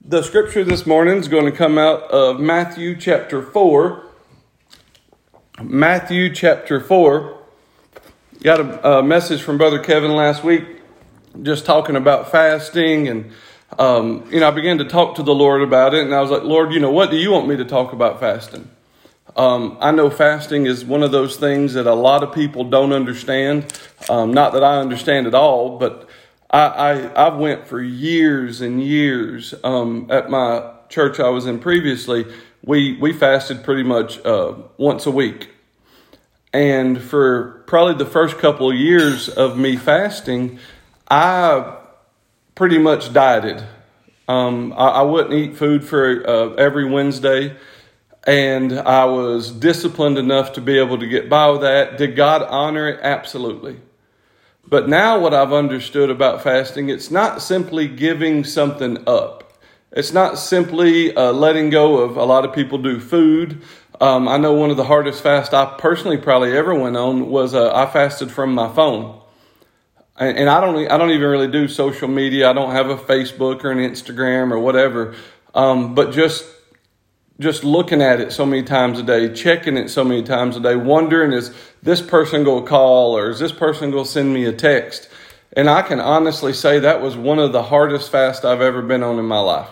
The scripture this morning is going to come out of Matthew chapter 4. Matthew chapter 4. Got a message from Brother Kevin last week just talking about fasting. And, I began to talk to the Lord about it. And I was like, Lord, what do you want me to talk about fasting? I know fasting is one of those things that a lot of people don't understand. Not that I understand it all, but I went for years and years at my church I was in previously. We fasted pretty much once a week. And for probably the first couple of years of me fasting, I pretty much dieted. I wouldn't eat food for every Wednesday. And I was disciplined enough to be able to get by with that. Did God honor it? Absolutely. But now what I've understood about fasting, it's not simply giving something up. It's not simply letting go of, a lot of people do food. I know one of the hardest fasts I personally probably ever went on was I fasted from my phone. And I don't even really do social media. I don't have a Facebook or an Instagram or whatever. But just looking at it so many times a day, checking it so many times a day, wondering, is this person going to call or is this person going to send me a text? And I can honestly say that was one of the hardest fasts I've ever been on in my life.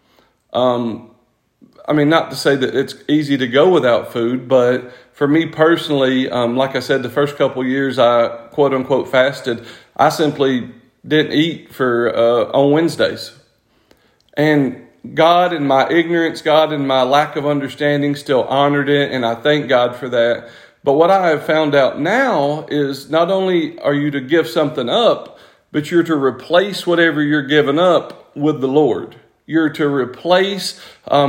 Not to say that it's easy to go without food, but for me personally, like I said, the first couple of years I quote unquote fasted, I simply didn't eat on Wednesdays. And God in my ignorance, God in my lack of understanding still honored it, and I thank God for that. But what I have found out now is not only are you to give something up, but you're to replace whatever you're giving up with the Lord. You're to replace,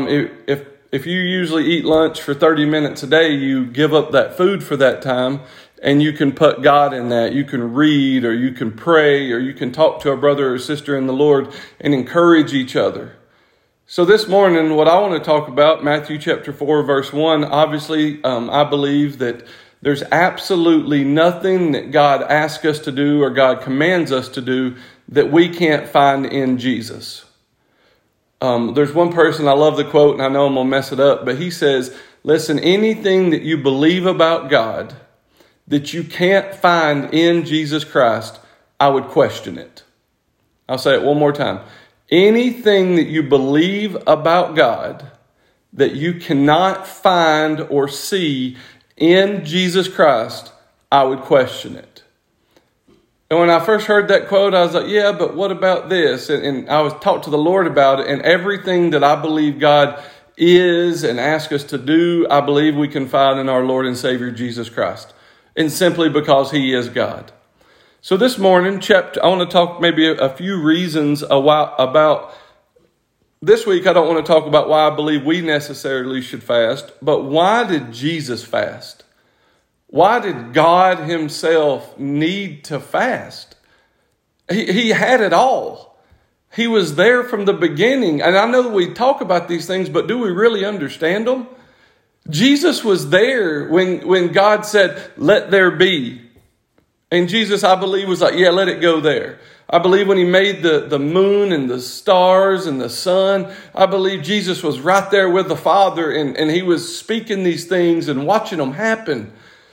if you usually eat lunch for 30 minutes a day, you give up that food for that time, and you can put God in that. You can read, or you can pray, or you can talk to a brother or sister in the Lord and encourage each other. So this morning, what I want to talk about, Matthew chapter 4, verse 1, obviously, I believe that there's absolutely nothing that God asks us to do or God commands us to do that we can't find in Jesus. There's one person, I love the quote, and I know I'm going to mess it up, but he says, listen, anything that you believe about God that you can't find in Jesus Christ, I would question it. I'll say it one more time. Anything that you believe about God that you cannot find or see in Jesus Christ, I would question it. And when I first heard that quote, I was like, yeah, but what about this? And I was talked to the Lord about it, and everything that I believe God is and asks us to do, I believe we can find in our Lord and Savior Jesus Christ. And simply because He is God. So this morning, I want to talk maybe a few reasons about this week. I don't want to talk about why I believe we necessarily should fast, but why did Jesus fast? Why did God Himself need to fast? He had it all. He was there from the beginning. And I know that we talk about these things, but do we really understand them? Jesus was there when God said, let there be. And Jesus, I believe, was like, yeah, let it go there. I believe when He made the moon and the stars and the sun, I believe Jesus was right there with the Father and He was speaking these things and watching them happen.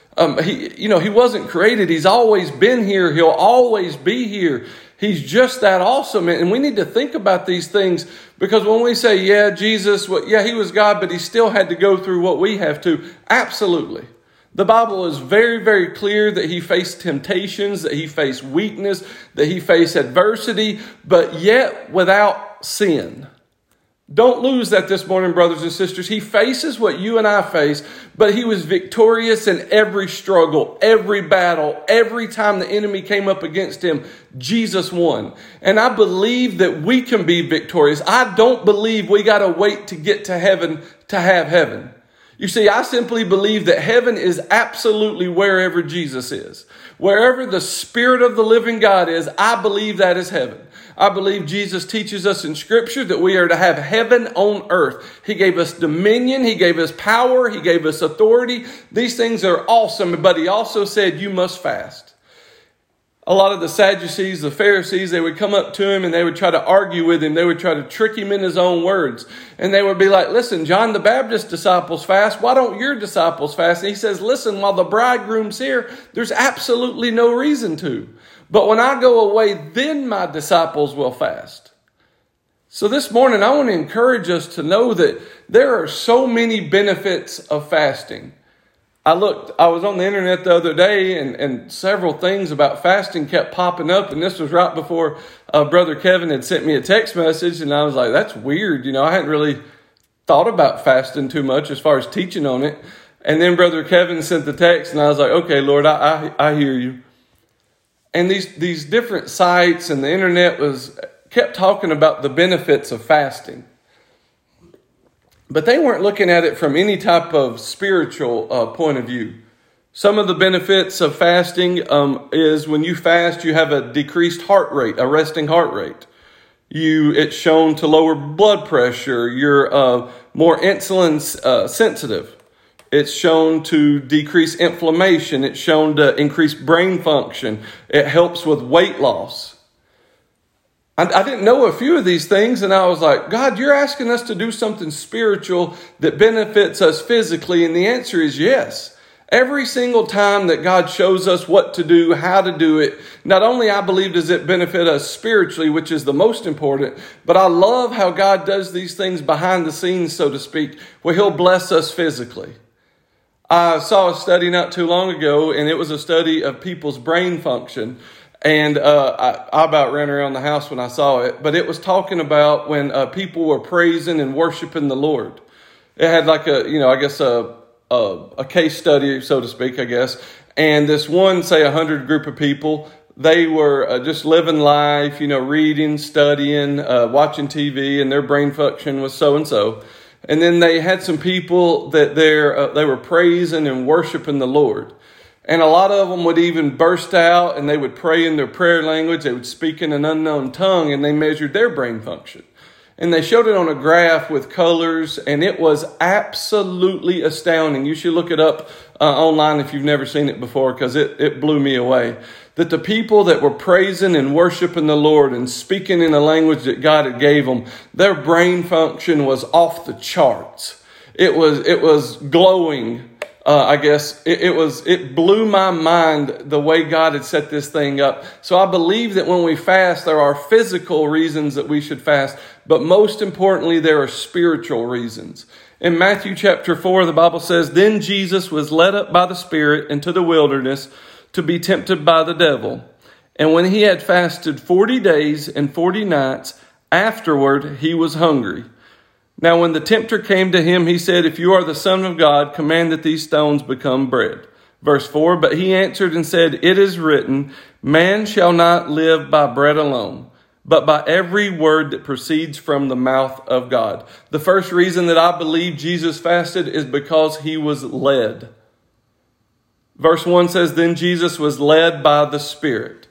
He wasn't created. He's always been here. He'll always be here. He's just that awesome. And we need to think about these things, because when we say, yeah, Jesus, He was God, but He still had to go through what we have to. Absolutely. The Bible is very, very clear that He faced temptations, that He faced weakness, that He faced adversity, but yet without sin. Don't lose that this morning, brothers and sisters. He faces what you and I face, but He was victorious in every struggle, every battle, every time the enemy came up against Him, Jesus won. And I believe that we can be victorious. I don't believe we got to wait to get to heaven to have heaven. You see, I simply believe that heaven is absolutely wherever Jesus is. Wherever the Spirit of the living God is, I believe that is heaven. I believe Jesus teaches us in Scripture that we are to have heaven on earth. He gave us dominion. He gave us power. He gave us authority. These things are awesome, but He also said you must fast. A lot of the Sadducees, the Pharisees, they would come up to him and they would try to argue with him. They would try to trick him in his own words. And they would be like, listen, John the Baptist's disciples fast. Why don't your disciples fast? And he says, listen, while the bridegroom's here, there's absolutely no reason to. But when I go away, then my disciples will fast. So this morning, I want to encourage us to know that there are so many benefits of fasting. I was on the internet the other day and several things about fasting kept popping up. And this was right before Brother Kevin had sent me a text message. And I was like, that's weird. I hadn't really thought about fasting too much as far as teaching on it. And then Brother Kevin sent the text and I was like, okay, Lord, I hear you. And these different sites and the internet kept talking about the benefits of fasting. But they weren't looking at it from any type of spiritual point of view. Some of the benefits of fasting is when you fast, you have a decreased heart rate, a resting heart rate. It's shown to lower blood pressure. You're more insulin sensitive. It's shown to decrease inflammation. It's shown to increase brain function. It helps with weight loss. I didn't know a few of these things, and I was like, God, you're asking us to do something spiritual that benefits us physically, and the answer is yes. Every single time that God shows us what to do, how to do it, not only I believe does it benefit us spiritually, which is the most important, but I love how God does these things behind the scenes, so to speak, where He'll bless us physically. I saw a study not too long ago, and it was a study of people's brain function. And I about ran around the house when I saw it. But it was talking about when people were praising and worshiping the Lord. It had like a case study, so to speak, I guess. And this one, say 100 group of people, they were just living life, reading, studying, watching TV, and their brain function was so-and-so. And then they had some people that they were praising and worshiping the Lord. And a lot of them would even burst out and they would pray in their prayer language. They would speak in an unknown tongue and they measured their brain function. And they showed it on a graph with colors and it was absolutely astounding. You should look it up online if you've never seen it before because it blew me away. That the people that were praising and worshiping the Lord and speaking in a language that God had gave them, their brain function was off the charts. It was glowing. I guess it blew my mind the way God had set this thing up. So I believe that when we fast, there are physical reasons that we should fast, but most importantly, there are spiritual reasons. In Matthew chapter 4, the Bible says, "Then Jesus was led up by the Spirit into the wilderness to be tempted by the devil. And when he had fasted 40 days and 40 nights, afterward he was hungry. Now when the tempter came to him, he said, 'If you are the Son of God, command that these stones become bread.'" Verse 4, "But he answered and said, 'It is written, man shall not live by bread alone, but by every word that proceeds from the mouth of God.'" The first reason that I believe Jesus fasted is because he was led. Verse 1 says, "Then Jesus was led by the Spirit."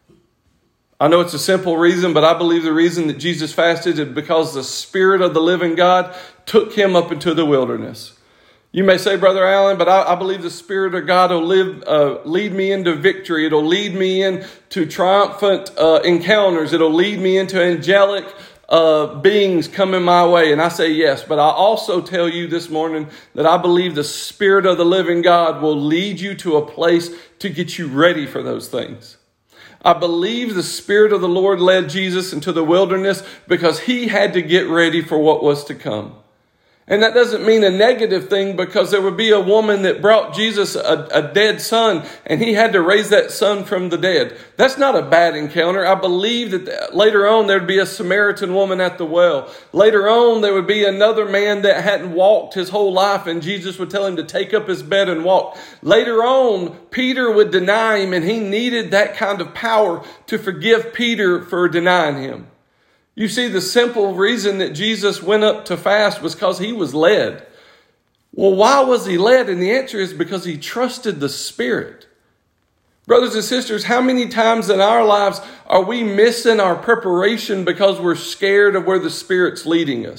I know it's a simple reason, but I believe the reason that Jesus fasted is because the Spirit of the living God took him up into the wilderness. You may say, "Brother Allen," but I believe the Spirit of God will lead me into victory. It'll lead me into triumphant encounters. It'll lead me into angelic beings coming my way. And I say yes, but I also tell you this morning that I believe the Spirit of the living God will lead you to a place to get you ready for those things. I believe the Spirit of the Lord led Jesus into the wilderness because he had to get ready for what was to come. And that doesn't mean a negative thing because there would be a woman that brought Jesus a dead son and he had to raise that son from the dead. That's not a bad encounter. I believe that later on there'd be a Samaritan woman at the well. Later on there would be another man that hadn't walked his whole life and Jesus would tell him to take up his bed and walk. Later on, Peter would deny him and he needed that kind of power to forgive Peter for denying him. You see, the simple reason that Jesus went up to fast was because he was led. Well, why was he led? And the answer is because he trusted the Spirit. Brothers and sisters, how many times in our lives are we missing our preparation because we're scared of where the Spirit's leading us?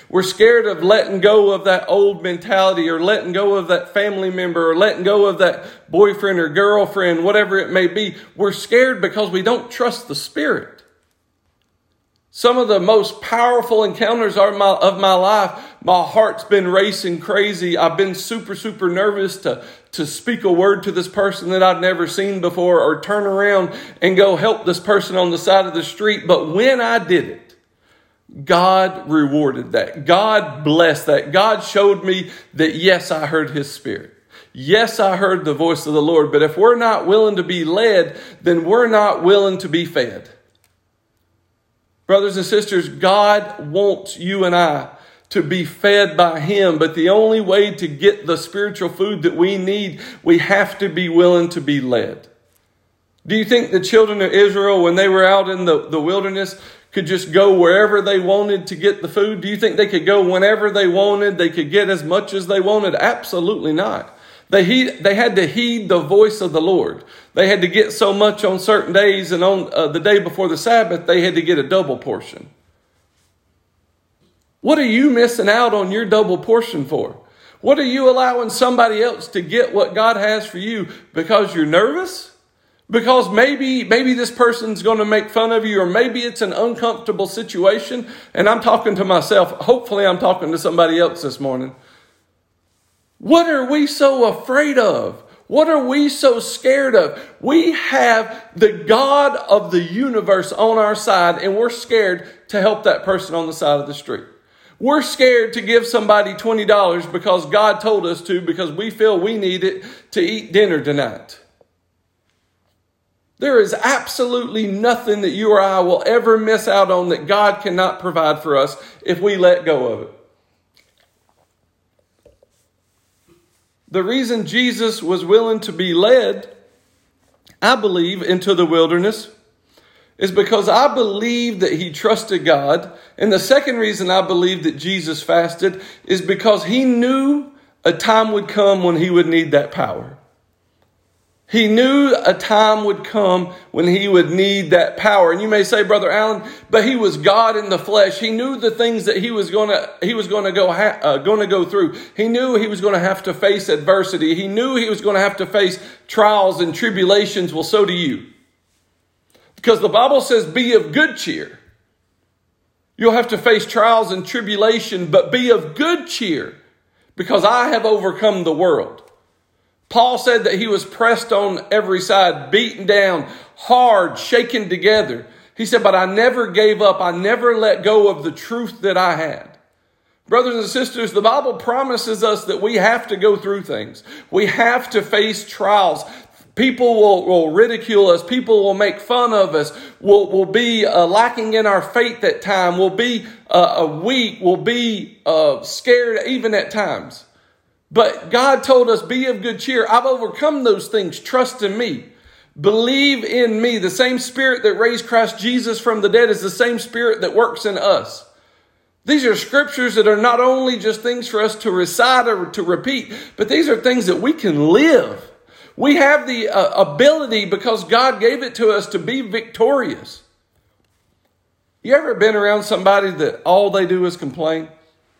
We're scared of letting go of that old mentality, or letting go of that family member, or letting go of that boyfriend or girlfriend, whatever it may be. We're scared because we don't trust the Spirit. Some of the most powerful encounters of my life, my heart's been racing crazy. I've been super, super nervous to speak a word to this person that I'd never seen before, or turn around and go help this person on the side of the street. But when I did it, God rewarded that. God blessed that. God showed me that, yes, I heard His Spirit. Yes, I heard the voice of the Lord. But if we're not willing to be led, then we're not willing to be fed. Brothers and sisters, God wants you and I to be fed by Him. But the only way to get the spiritual food that we need, we have to be willing to be led. Do you think the children of Israel, when they were out in the wilderness, could just go wherever they wanted to get the food? Do you think they could go whenever they wanted? They could get as much as they wanted? Absolutely not. They had to heed the voice of the Lord. They had to get so much on certain days, and on the day before the Sabbath, they had to get a double portion. What are you missing out on your double portion for? What are you allowing somebody else to get what God has for you because you're nervous? Because maybe this person's going to make fun of you, or maybe it's an uncomfortable situation. And I'm talking to myself. Hopefully I'm talking to somebody else this morning. What are we so afraid of? What are we so scared of? We have the God of the universe on our side, and we're scared to help that person on the side of the street. We're scared to give somebody $20 because God told us to, because we feel we need it to eat dinner tonight. There is absolutely nothing that you or I will ever miss out on that God cannot provide for us if we let go of it. The reason Jesus was willing to be led, I believe, into the wilderness is because I believe that He trusted God. And the second reason I believe that Jesus fasted is because He knew a time would come when He would need that power. He knew a time would come when He would need that power. And you may say, Brother Allen, but He was God in the flesh. He knew the things that He was going to go through. He knew He was going to have to face adversity. He knew He was going to have to face trials and tribulations. Well, so do you. Because the Bible says, be of good cheer. You'll have to face trials and tribulation, but be of good cheer, because I have overcome the world. Paul said that he was pressed on every side, beaten down, hard, shaken together. He said, but I never gave up. I never let go of the truth that I had. Brothers and sisters, the Bible promises us that we have to go through things. We have to face trials. People will ridicule us. People will make fun of us. We'll be lacking in our faith at times. We'll be weak. We'll be scared even at times. But God told us, be of good cheer. I've overcome those things. Trust in me. Believe in me. The same Spirit that raised Christ Jesus from the dead is the same Spirit that works in us. These are scriptures that are not only just things for us to recite or to repeat, but these are things that we can live. We have the ability, because God gave it to us, to be victorious. You ever been around somebody that all they do is complain?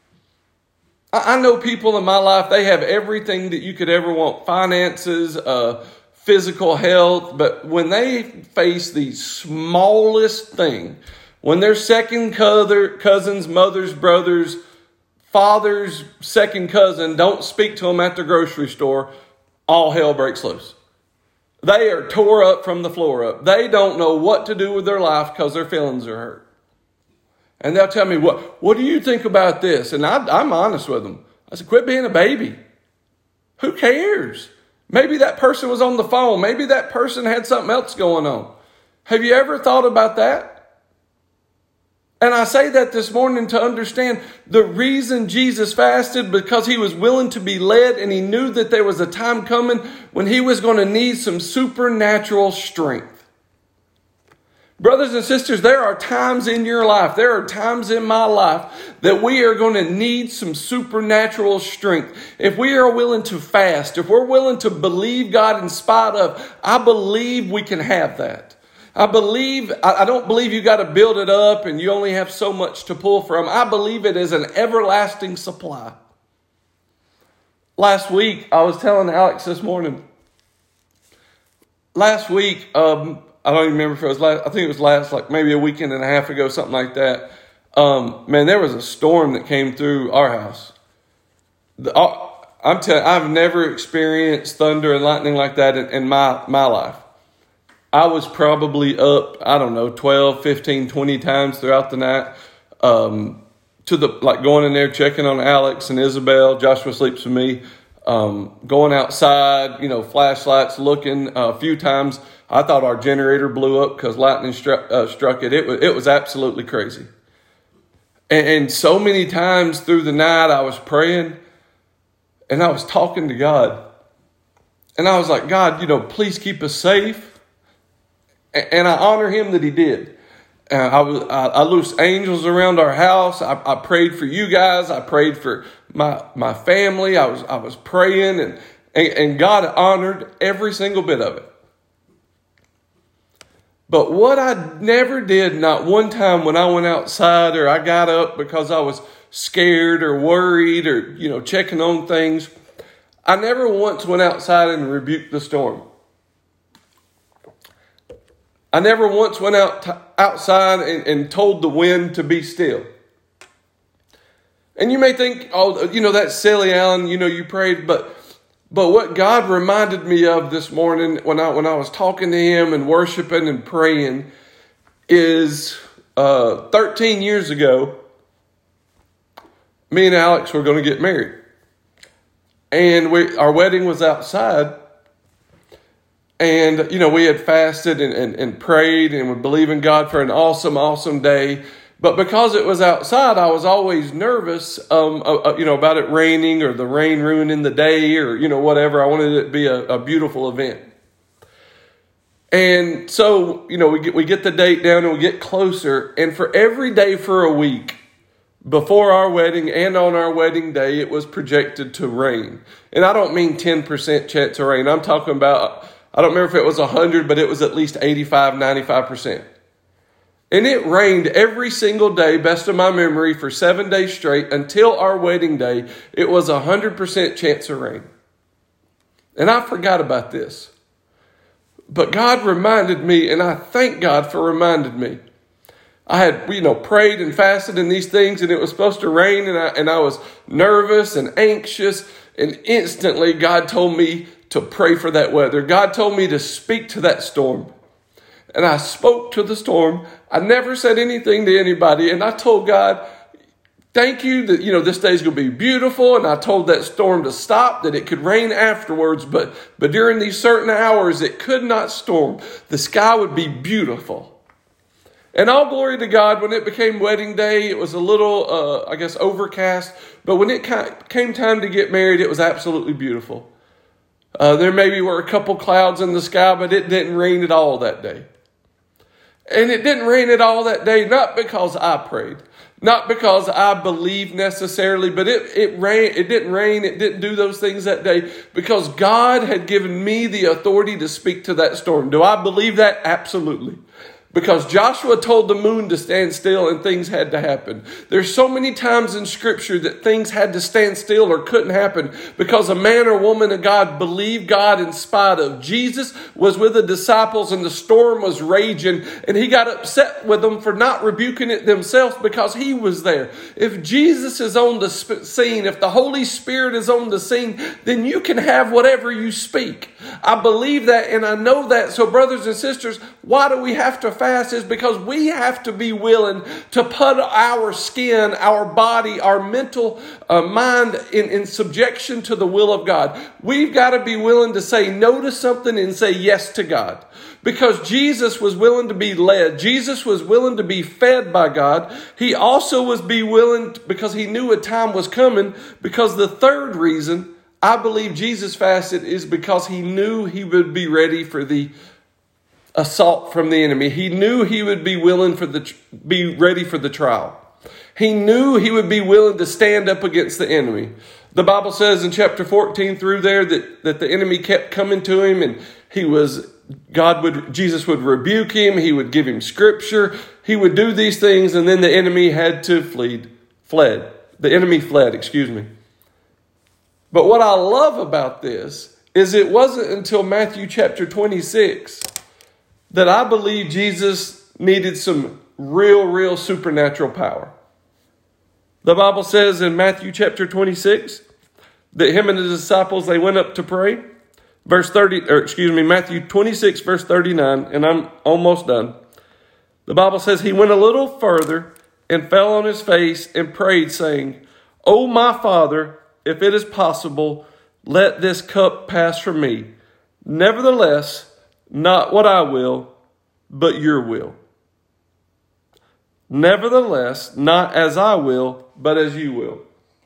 I know people in my life, they have everything that you could ever want. Finances, physical health. But when they face the smallest thing, when their second cousins, mothers, brothers, father's second cousin don't speak to them at the grocery store, all hell breaks loose. They are tore up from the floor up. They don't know what to do with their life because their feelings are hurt. And they'll tell me, what do you think about this? And I'm honest with them. I said, quit being a baby. Who cares? Maybe that person was on the phone. Maybe that person had something else going on. Have you ever thought about that? And I say that this morning to understand the reason Jesus fasted, because He was willing to be led, and He knew that there was a time coming when He was going to need some supernatural strength. Brothers and sisters, there are times in your life, there are times in my life that we are going to need some supernatural strength. If we are willing to fast, if we're willing to believe God in spite of, I believe we can have that. I don't believe you got to build it up and you only have so much to pull from. I believe it is an everlasting supply. Last week, I was telling Alex this morning. Last week, I don't even remember if it was last. I think it was last, like maybe a weekend and a half ago, something like that. Man, there was a storm that came through our house. I'm telling you, I've never experienced thunder and lightning like that in my life. I was probably up, 12, 15, 20 times throughout the night. Going in there, checking on Alex and Isabel. Joshua sleeps with me. Going outside, flashlights, looking. A few times I thought our generator blew up because lightning struck it. It was absolutely crazy. And so many times through the night I was praying and I was talking to God. And I was like, God, please keep us safe. And I honor him that he did. I loosed angels around our house. I prayed for you guys. I prayed for my family. I was praying and God honored every single bit of it. But what I never did, not one time when I went outside or I got up because I was scared or worried or, checking on things, I never once went outside and rebuked the storm. I never once went outside and told the wind to be still. And you may think, that's silly, Alan, you prayed, but what God reminded me of this morning when I was talking to him and worshiping and praying is 13 years ago, me and Alex were going to get married. And our wedding was outside. And, we had fasted and prayed and would believe in God for an awesome, awesome day. But because it was outside, I was always nervous, about it raining or the rain ruining the day or, whatever. I wanted it to be a beautiful event. And so, we get the date down and we get closer. And for every day for a week before our wedding and on our wedding day, it was projected to rain. And I don't mean 10% chance of rain. I'm talking about, I don't remember if it was 100, but it was at least 85, 95%. And it rained every single day, best of my memory, for 7 days straight until our wedding day. It was 100% chance of rain. And I forgot about this. But God reminded me, and I thank God for reminding me. I had, prayed and fasted in these things, and it was supposed to rain, and I was nervous and anxious. And instantly, God told me to pray for that weather. God told me to speak to that storm. And I spoke to the storm. I never said anything to anybody. And I told God, thank you that, this day's going to be beautiful. And I told that storm to stop, that it could rain afterwards. But during these certain hours, it could not storm. The sky would be beautiful. And all glory to God, when it became wedding day, it was a little, overcast. But when it came time to get married, it was absolutely beautiful. There maybe were a couple clouds in the sky, but it didn't rain at all that day. And it didn't rain at all that day, not because I prayed, not because I believed necessarily, but it didn't rain, it didn't do those things that day, because God had given me the authority to speak to that storm. Do I believe that? Absolutely. Because Joshua told the moon to stand still and things had to happen. There's so many times in Scripture that things had to stand still or couldn't happen because a man or woman of God believed God in spite of. Jesus was with the disciples and the storm was raging and he got upset with them for not rebuking it themselves because he was there. If Jesus is on the scene, if the Holy Spirit is on the scene, then you can have whatever you speak. I believe that and I know that. So brothers and sisters, why do we have to fast? Is because we have to be willing to put our skin, our body, our mental mind in subjection to the will of God. We've got to be willing to say no to something and say yes to God. Because Jesus was willing to be led. Jesus was willing to be fed by God. He also was willing because he knew a time was coming. Because the third reason I believe Jesus fasted is because he knew he would be ready for the assault from the enemy. He knew he would be be ready for the trial. He knew he would be willing to stand up against the enemy. The Bible says in chapter 14 through there that the enemy kept coming to him and he was Jesus would rebuke him. He would give him scripture. He would do these things, and then the enemy had to fled. The enemy fled, excuse me. But what I love about this is it wasn't until Matthew chapter 26 that I believe Jesus needed some real supernatural power. The Bible says in Matthew chapter 26 that him and his disciples, they went up to pray. Matthew 26, verse 39, and I'm almost done. The Bible says he went a little further and fell on his face and prayed, saying, "O my Father, if it is possible, let this cup pass from me. Nevertheless, not what I will, but your will. Nevertheless, not as I will, but as you will."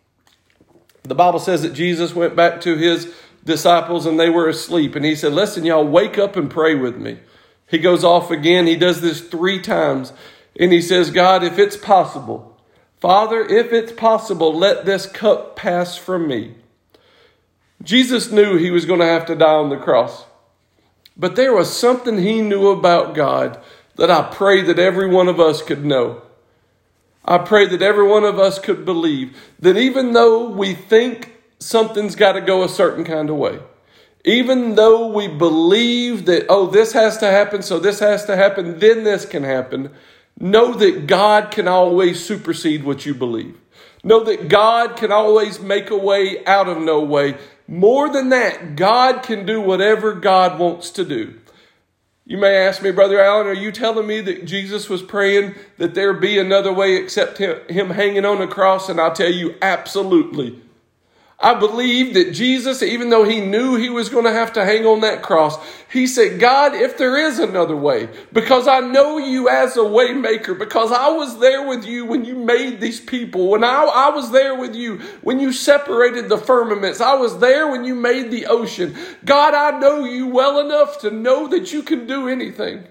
The Bible says that Jesus went back to his disciples and they were asleep. And he said, "Listen, y'all, wake up and pray with me." He goes off again. He does this 3 times. And he says, "God, if it's possible, Father, if it's possible, let this cup pass from me." Jesus knew he was going to have to die on the cross. But there was something he knew about God that I pray that every one of us could know. I pray that every one of us could believe that even though we think something's got to go a certain kind of way, even though we believe that, this has to happen, so this has to happen, then this can happen, know that God can always supersede what you believe. Know that God can always make a way out of no way. More than that, God can do whatever God wants to do. You may ask me, Brother Allen, are you telling me that Jesus was praying that there be another way except him hanging on a cross? And I'll tell you, absolutely. I believe that Jesus, even though he knew he was going to have to hang on that cross, he said, "God, if there is another way, because I know you as a way maker, because I was there with you when you made these people, when I was there with you when you separated the firmaments, I was there when you made the ocean. God, I know you well enough to know that you can do anything.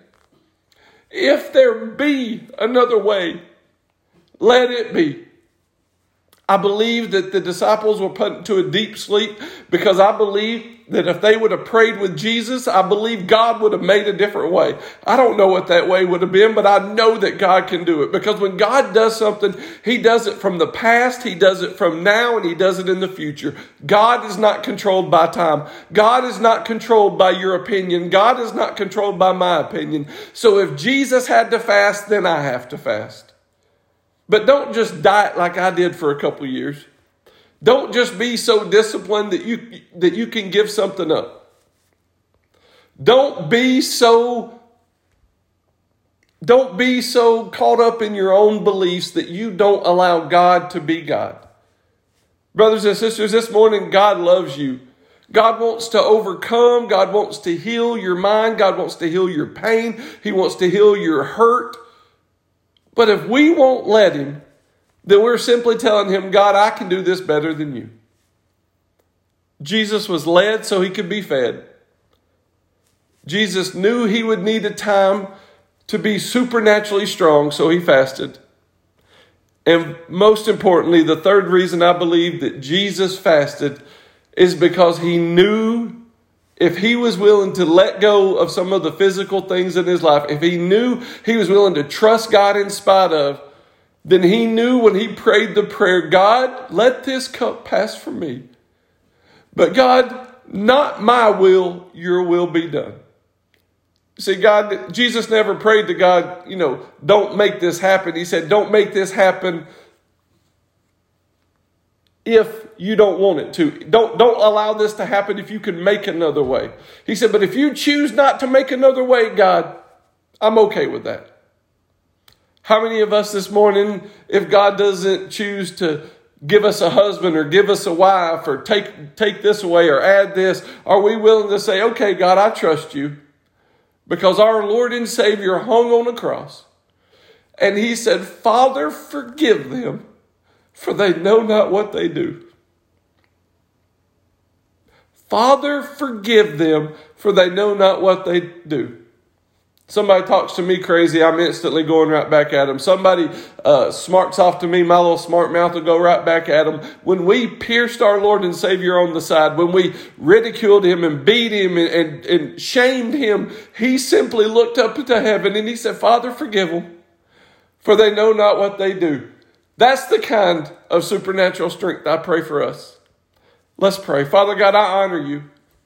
If there be another way, let it be." I believe that the disciples were put into a deep sleep because I believe that if they would have prayed with Jesus, I believe God would have made a different way. I don't know what that way would have been, but I know that God can do it. Because when God does something, he does it from the past, he does it from now, and he does it in the future. God is not controlled by time. God is not controlled by your opinion. God is not controlled by my opinion. So if Jesus had to fast, then I have to fast. But don't just diet like I did for a couple of years. Don't just be so disciplined that you can give something up. Don't be so caught up in your own beliefs that you don't allow God to be God. Brothers and sisters, this morning God loves you. God wants to overcome. God wants to heal your mind. God wants to heal your pain. He wants to heal your hurt. But if we won't let him, then we're simply telling him, "God, I can do this better than you." Jesus was led so he could be fed. Jesus knew he would need a time to be supernaturally strong, so he fasted. And most importantly, the third reason I believe that Jesus fasted is because he knew if he was willing to let go of some of the physical things in his life, if he knew he was willing to trust God in spite of, then he knew when he prayed the prayer, "God, let this cup pass from me. But God, not my will, your will be done." See, Jesus never prayed to God, don't make this happen. He said, "Don't make this happen if you don't want it to. Don't allow this to happen if you can make another way." He said, "But if you choose not to make another way, God, I'm okay with that." How many of us this morning, if God doesn't choose to give us a husband or give us a wife or take this away or add this, are we willing to say, "Okay, God, I trust you"? Because our Lord and Savior hung on a cross. And he said, "Father, forgive them, for they know not what they do." Father, forgive them, for they know not what they do. Somebody talks to me crazy, I'm instantly going right back at them. Somebody smarts off to me, my little smart mouth will go right back at them. When we pierced our Lord and Savior on the side, when we ridiculed him and beat him and shamed him, he simply looked up to heaven and he said, Father, forgive them, for they know not what they do. That's the kind of supernatural strength I pray for us. Let's pray. Father God, I honor you.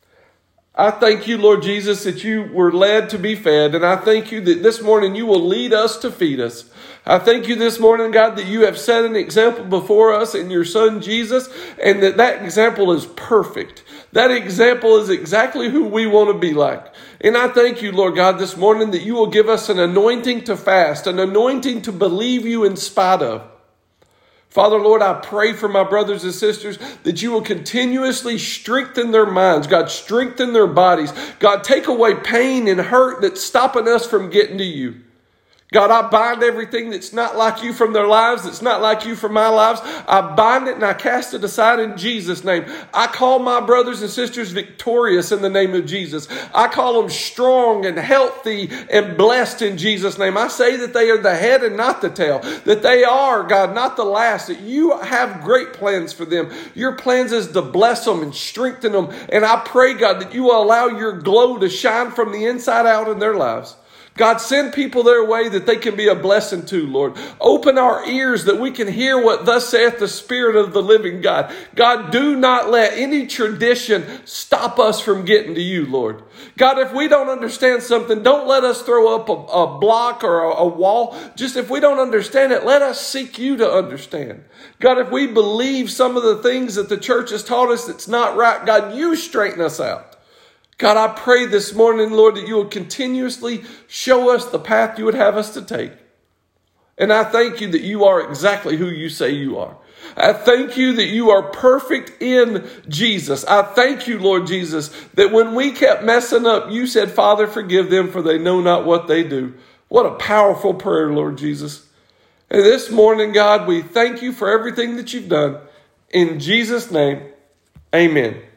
I thank you, Lord Jesus, that you were led to be fed. And I thank you that this morning you will lead us to feed us. I thank you this morning, God, that you have set an example before us in your Son, Jesus, and that example is perfect. That example is exactly who we want to be like. And I thank you, Lord God, this morning that you will give us an anointing to fast, an anointing to believe you in spite of. Father, Lord, I pray for my brothers and sisters that you will continuously strengthen their minds. God, strengthen their bodies. God, take away pain and hurt that's stopping us from getting to you. God, I bind everything that's not like you from their lives, that's not like you from my lives. I bind it and I cast it aside in Jesus' name. I call my brothers and sisters victorious in the name of Jesus. I call them strong and healthy and blessed in Jesus' name. I say that they are the head and not the tail, that they are, God, not the last, that you have great plans for them. Your plans is to bless them and strengthen them. And I pray, God, that you will allow your glow to shine from the inside out in their lives. God, send people their way that they can be a blessing to, Lord. Open our ears that we can hear what thus saith the Spirit of the living God. God, do not let any tradition stop us from getting to you, Lord. God, if we don't understand something, don't let us throw up a block or a wall. Just if we don't understand it, let us seek you to understand. God, if we believe some of the things that the church has taught us that's not right, God, you straighten us out. God, I pray this morning, Lord, that you will continuously show us the path you would have us to take. And I thank you that you are exactly who you say you are. I thank you that you are perfect in Jesus. I thank you, Lord Jesus, that when we kept messing up, you said, Father, forgive them, for they know not what they do. What a powerful prayer, Lord Jesus. And this morning, God, we thank you for everything that you've done. In Jesus' name, amen.